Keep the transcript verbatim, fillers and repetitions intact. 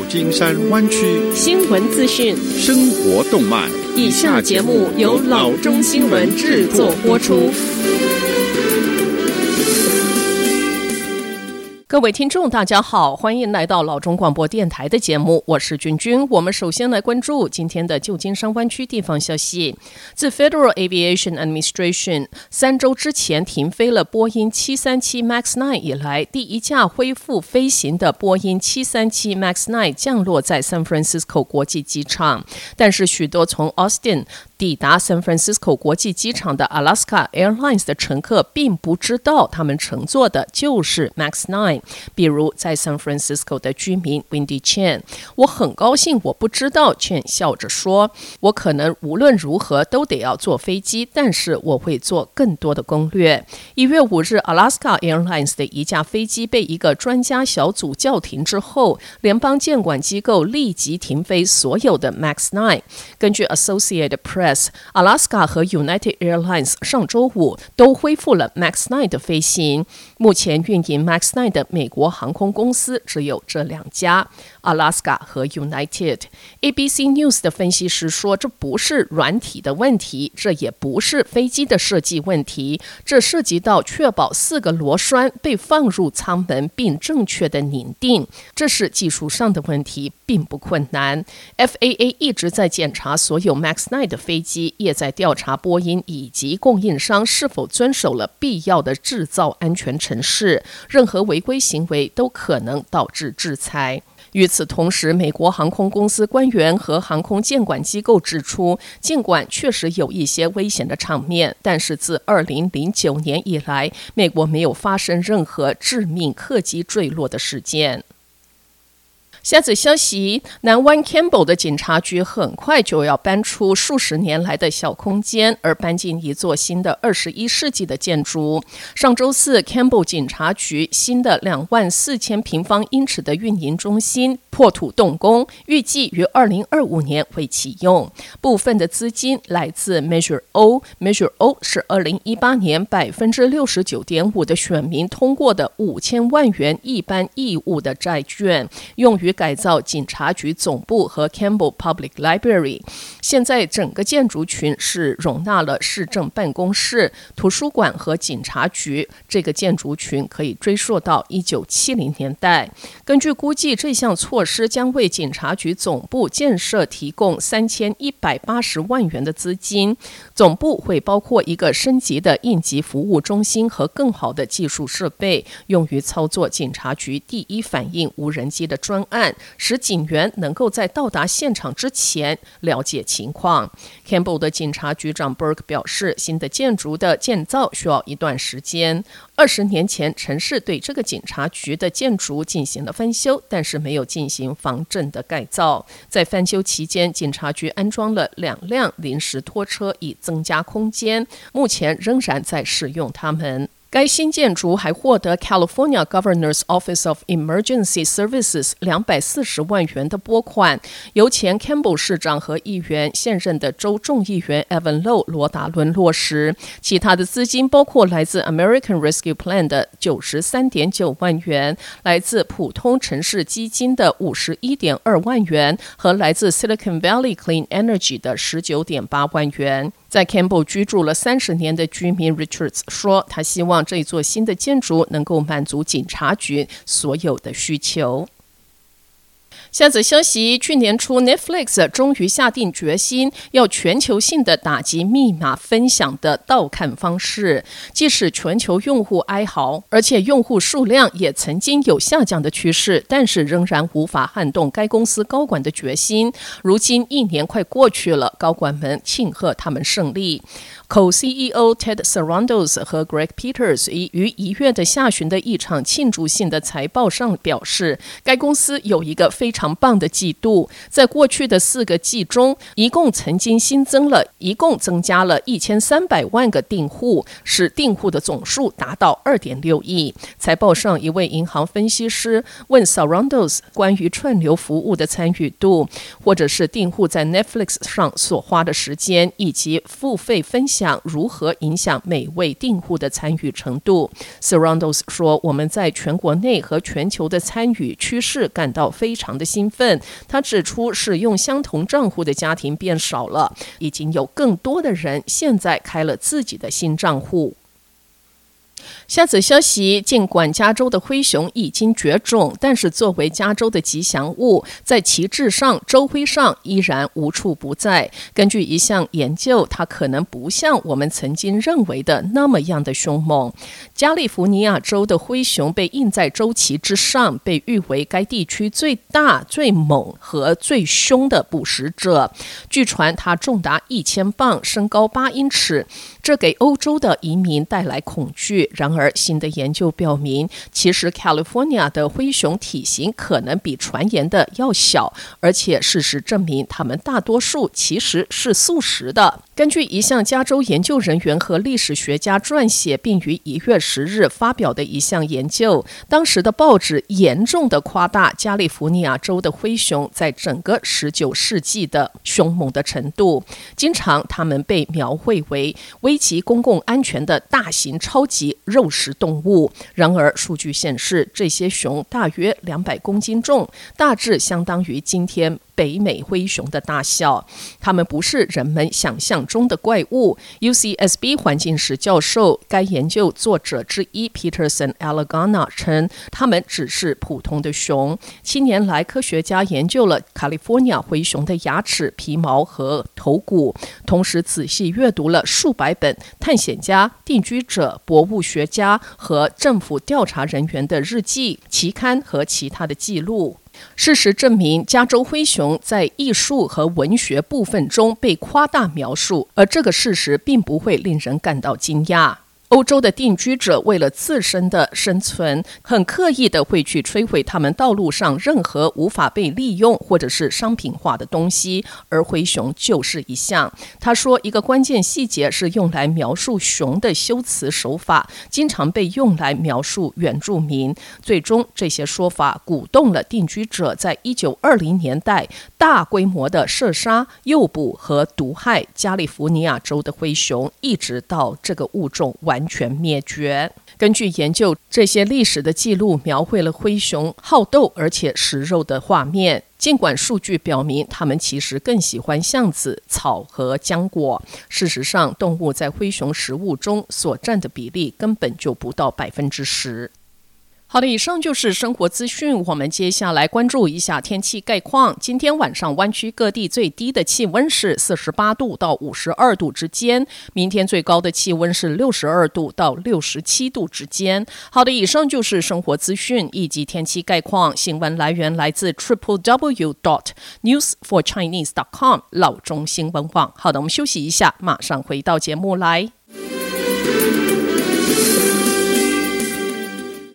金山湾区新闻资讯、 生活动脉。 以下节目由老中新闻制作播出。各位听众大家好，欢迎来到老中广播电台的节目，我是君君。我们首先来关注今天的旧金山湾区地方消息。自 Federal Aviation Administration 三周之前停飞了波音七三七 MAX 九 以来，第一架恢复飞行的波音七三七 MAX 九 降落在 San Francisco 国际机场，但是许多从 Austin抵达 San Francisco 国际机场的 Alaska Airlines 的乘客并不知道他们乘坐的就是 MAX 九。比如在 San Francisco 的居民 Wendy Chen， 我很高兴我不知道， Chen 笑着说，我可能无论如何都得要坐飞机，但是我会做更多的攻略。一月五日 Alaska Airlines 的一架飞机被一个专家小组叫停之后，联邦监管机构立即停飞所有的 MAX 九。根据 Associated Press， Alaska 和 United Airlines 上周五都恢复了 MAX 九 的飞行。目前运营 MAX 九 的美国航空公司只有这两家， Alaska 和 United。A B C News 的分析师说，这不是软体的问题，这也不是飞机的设计问题，这涉及到确保四个螺栓被放入舱门并正确的拧定，这是技术上的问题，并不困难。 F A A 一直在检查所有 MAX 九 的飞机，也在调查波音以及供应商是否遵守了必要的制造安全程式，任何违规行为都可能导致制裁。与此同时，美国航空公司官员和航空监管机构指出，尽管确实有一些危险的场面，但是自二零零九年以来，美国没有发生任何致命客机坠落的事件。下则消息，南湾 Campbell 的警察局很快就要搬出数十年来的小空间，而搬进一座新的二十一世纪的建筑。上周四 Campbell 警察局新的两万四千平方英尺的运营中心破土动工，预计于二零二五年会启用。部分的资金来自 Measure O， Measure O 是二零一八年 百分之六十九点五 的选民通过的五千万元一般义务的债券，用于改造警察局总部和 Campbell Public Library。 现在整个建筑群是容纳了市政办公室、图书馆和警察局，这个建筑群可以追溯到一九七零年代。根据估计，这项措施将为警察局总部建设提供三千一百八十万元的资金。总部会包括一个升级的应急服务中心和更好的技术设备，用于操作警察局第一反应无人机的专案，使警员能够在到达现场之前了解情况。 Campbell 的警察局长 Burke 表示，新的建筑的建造需要一段时间。二十年前，城市对这个警察局的建筑进行了翻修，但是没有进行防震的改造。在翻修期间，警察局安装了两辆临时拖车以增加空间，目前仍然在使用它们。该新建筑还获得 California Governor's Office of Emergency Services 两百四十万元的拨款，由前 Campbell 市长和议员、现任的州众议员 Evan Low 罗达伦落实。其他的资金包括来自 American Rescue Plan 的 九十三点九万元，来自普通城市基金的 五十一点二万元和来自 Silicon Valley Clean Energy 的 十九点八万元。在 Campbell 居住了三十年的居民 Richards 说，他希望这座新的建筑能够满足警察局所有的需求。下则消息，去年初 Netflix 终于下定决心要全球性的打击密码分享的盗看方式。即使全球用户哀嚎，而且用户数量也曾经有下降的趋势，但是仍然无法撼动该公司高管的决心。如今一年快过去了，高管们庆贺他们胜利。Co-C E O Ted Sarandos 和 Greg Peters 于一月的下旬的一场庆祝性的财报上表示，该公司有一个非常棒的季度，在过去的四个季中，一共曾经新增了，一共增加了一千三百万个订户，使订户的总数达到二点六亿。财报上，一位银行分析师问 Sarandos 关于串流服务的参与度，或者是订户在 Netflix 上所花的时间，以及付费分享如何影响每位订户的参与程度。 Sarandos 说，我们在全国内和全球的参与趋势感到非常的兴奋。他指出，使用相同账户的家庭变少了，已经有更多的人现在开了自己的新账户。下则消息，尽管加州的灰熊已经绝种，但是作为加州的吉祥物，在旗帜上、州徽上依然无处不在。根据一项研究，它可能不像我们曾经认为的那么样的凶猛。加利福尼亚州的灰熊被印在州旗之上，被誉为该地区最大、最猛和最凶的捕食者。据传它重达一千磅，身高八英尺，这给欧洲的移民带来恐惧。然而，新的研究表明，其实 California 的灰熊体型可能比传言的要小，而且事实证明，它们大多数其实是素食的。根据一项加州研究人员和历史学家撰写并于一月十日发表的一项研究，当时的报纸严重的夸大加利福尼亚州的灰熊在整个十九世纪的凶猛的程度。经常，它们被描绘为危及公共安全的大型超级肉食动物。然而，数据显示，这些熊大约两百公斤重，大致相当于今天北美灰熊的大小。它们不是人们想象中的怪物。U C S B 环境史教授、该研究作者之一 Peterson Alagana 称，它们只是普通的熊。七年来，科学家研究了 California 灰熊的牙齿、皮毛和头骨，同时仔细阅读了数百本探险家、定居者、博物学家和政府调查人员的日记、期刊和其他的记录。事实证明，加州灰熊在艺术和文学部分中被夸大描述，而这个事实并不会令人感到惊讶。欧洲的定居者为了自身的生存，很刻意的会去摧毁他们道路上任何无法被利用或者是商品化的东西，而灰熊就是一项。他说，一个关键细节是用来描述熊的修辞手法，经常被用来描述原住民。最终，这些说法鼓动了定居者在一九二零年代大规模的射杀、诱捕和毒害加利福尼亚州的灰熊，一直到这个物种完完全灭绝。根据研究，这些历史的记录描绘了灰熊好斗而且食肉的画面。尽管数据表明它们其实更喜欢橡子、草和浆果，事实上，动物在灰熊食物中所占的比例根本就不到百分之十。好的，以上就是生活资讯。我们接下来关注一下天气概况。今天晚上湾区各地最低的气温是四十八度到五十二度之间，明天最高的气温是六十二度到六十七度之间。好的，以上就是生活资讯以及天气概况。新闻来源来自 triple w dot news for chinese dot com 老中新闻网。好的，我们休息一下，马上回到节目来。